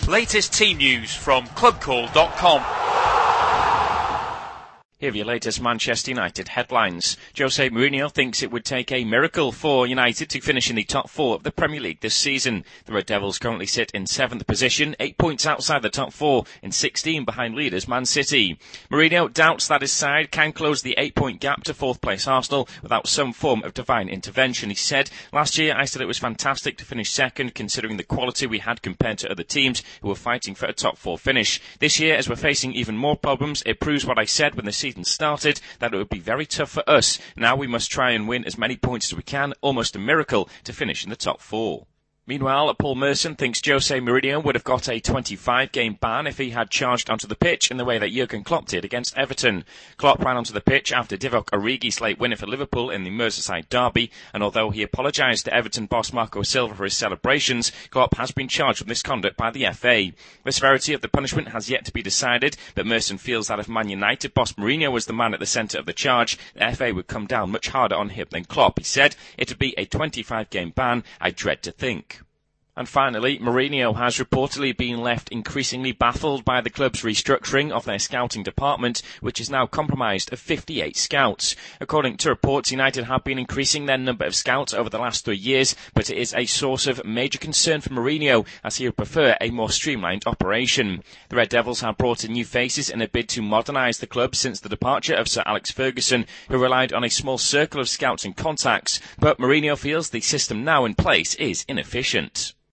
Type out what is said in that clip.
Latest team news from clubcall.com. Here are your latest Manchester United headlines. Jose Mourinho thinks it would take a miracle for United to finish in the top four of the Premier League this season. The Red Devils currently sit in 7th position, 8 points outside the top four and 16 behind leaders Man City. Mourinho doubts that his side can close the 8-point gap to 4th place Arsenal without some form of divine intervention. He said, "Last year I said it was fantastic to finish second considering the quality we had compared to other teams who were fighting for a top four finish. This year, as we're facing even more problems, it proves what I said when the season started, that it would be very tough for us. Now we must try and win as many points as we can, almost a miracle, to finish in the top four." Meanwhile, Paul Merson thinks Jose Mourinho would have got a 25-game ban if he had charged onto the pitch in the way that Jurgen Klopp did against Everton. Klopp ran onto the pitch after Divock Origi's late winner for Liverpool in the Merseyside derby, and although he apologised to Everton boss Marco Silva for his celebrations, Klopp has been charged with misconduct by the FA. The severity of the punishment has yet to be decided, but Merson feels that if Man United boss Mourinho was the man at the centre of the charge, the FA would come down much harder on him than Klopp. He said, "It would be a 25-game ban, I dread to think." And finally, Mourinho has reportedly been left increasingly baffled by the club's restructuring of their scouting department, which is now comprised of 58 scouts. According to reports, United have been increasing their number of scouts over the last 3 years, but it is a source of major concern for Mourinho, as he would prefer a more streamlined operation. The Red Devils have brought in new faces in a bid to modernise the club since the departure of Sir Alex Ferguson, who relied on a small circle of scouts and contacts, but Mourinho feels the system now in place is inefficient.